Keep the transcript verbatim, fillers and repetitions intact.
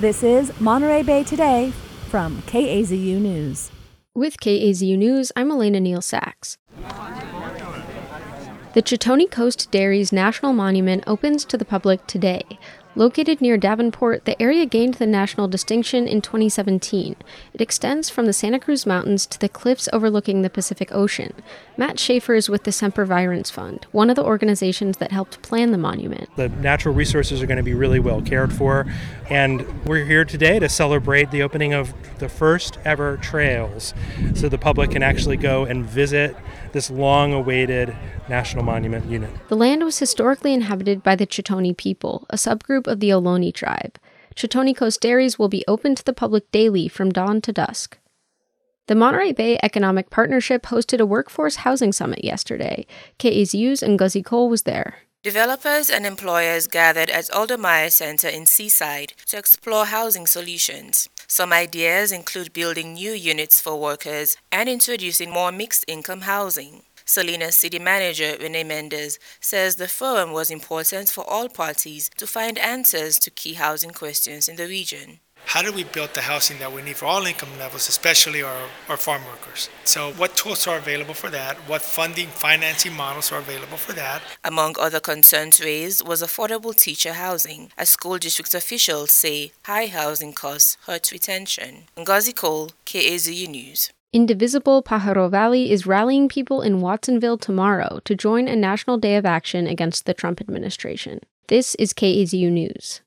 This is Monterey Bay Today from K A Z U News. With K A Z U News, I'm Elena Neal Sachs. The Chitoni Coast Dairies National Monument opens to the public today. Located near Davenport, the area gained the national distinction in twenty seventeen. It extends from the Santa Cruz Mountains to the cliffs overlooking the Pacific Ocean. Matt Schaefer is with the Sempervirens Fund, one of the organizations that helped plan the monument. The natural resources are going to be really well cared for, and we're here today to celebrate the opening of the first ever trails, so the public can actually go and visit this long-awaited national monument unit. The land was historically inhabited by the Chitoni people, a subgroup of the Ohlone tribe. Chitoni Coast Dairies will be open to the public daily from dawn to dusk. The Monterey Bay Economic Partnership hosted a workforce housing summit yesterday. K A Z U's Ngozi Cole was there. Developers and employers gathered at Aldo Meyer Center in Seaside to explore housing solutions. Some ideas include building new units for workers and introducing more mixed-income housing. Salinas City Manager Renee Mendez says the forum was important for all parties to find answers to key housing questions in the region. How do we build the housing that we need for all income levels, especially our, our farm workers? So what tools are available for that? What funding, financing models are available for that? Among other concerns raised was affordable teacher housing, as school district officials say high housing costs hurt retention. Ngozi Cole, K A Z U News. Indivisible Pajaro Valley is rallying people in Watsonville tomorrow to join a national day of action against the Trump administration. This is K A Z U News.